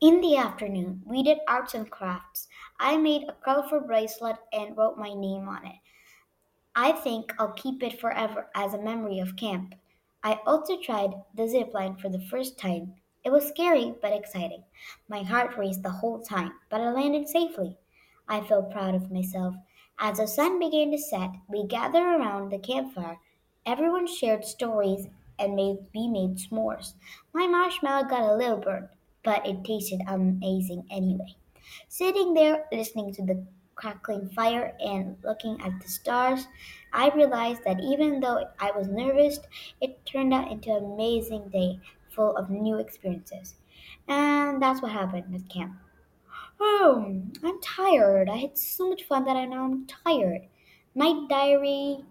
In the afternoon, we did arts and crafts. I made a colorful bracelet and wrote my name on it. I think I'll keep it forever as a memory of camp. I also tried the zip line for the first time. It was scary but exciting. My heart raced the whole time, but I landed safely. I felt proud of myself. As the sun began to set, we gathered around the campfire. Everyone shared stories and we made s'mores. My marshmallow got a little burnt, but it tasted amazing anyway. Sitting there listening to the crackling fire and looking at the stars, I realized that even though I was nervous, it turned out into an amazing day full of new experiences. And that's what happened at camp. Oh, I'm tired. I had so much fun that I know I'm tired. Night diary.